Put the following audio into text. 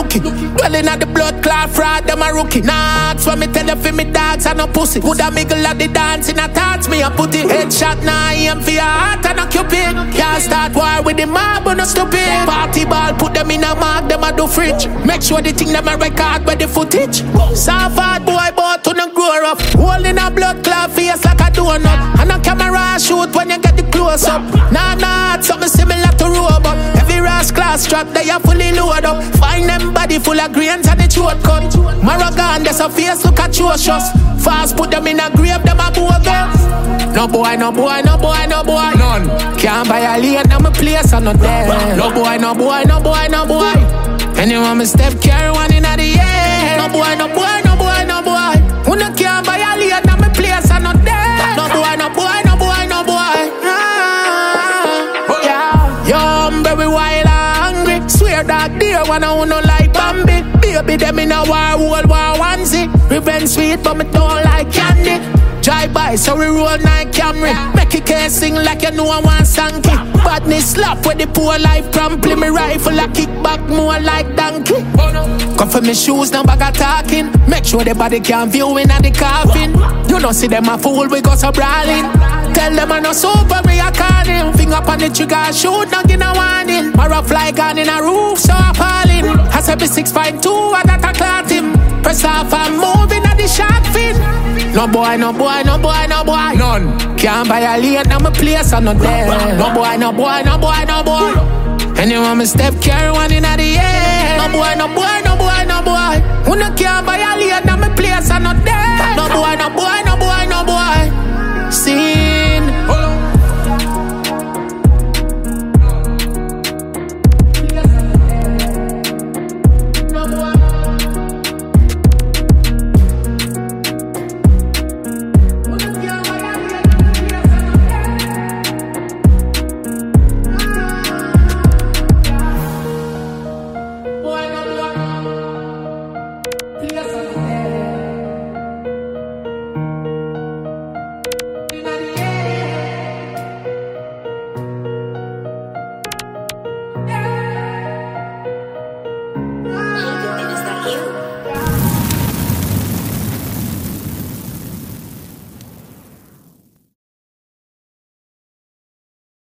looking. Dwelling at the blood clot fraud, them a rookie. Knocks when me tell you for me dogs and no pussy. Woulda miggle at the dance in a thoughts me a put it. Headshot now aim for your heart and a cupid. Can't start war with the mob but no stupid. Party ball put them in a mark, them a do fridge. Make sure the thing them a record with the footage. Soft hard boy but to no grow up. Holding a blood clot face like a donut. And a camera shoot when you get the close up. Nah, something similar to robot. Every Ross class strap they are fully loaded up. Find them body full of grains and the throat cut. Maragon, there's a face look atrocious. Fast put them in a grave, them a bogus. No boy, no boy, no boy, no boy. None. Can't violate now my place or not there. No boy, no boy, no boy, no boy. Anyone me step carry one in the air. No boy, no boy, no boy, no boy. Who no can't violate now my place or not there. No boy, no boy, no boy, no boy. Yeah, yo, I'm very wild and hungry. Swear that dear one I no like Bambi. Baby them in a war, World War I. Revenge sweet but me don't like candy. Drive by, so we roll night Camry. Make it can't sing like you know I want Sankey. Badness slap with the poor life promptly. Me rifle a kick back more like donkey. Come for me shoes, no bag of talking. Make sure the body can view in at the coffin. You don't see them a fool, we go so brawling. Tell them I no super, me a calling. Finger up on the trigger, shoot, not give no warning. Mara fly gone in a roof, so appalling. I said be 6.2, and that a clot him. Press off and moving at the shark fin. No boy, no boy, no boy, no boy. None. Can't violate now my place or not there. No boy, no boy, no boy, no boy. Anyone me step carry one in the air. No boy, no boy, no boy, no boy. Who no can't violate now my place or not there. No boy, no boy, no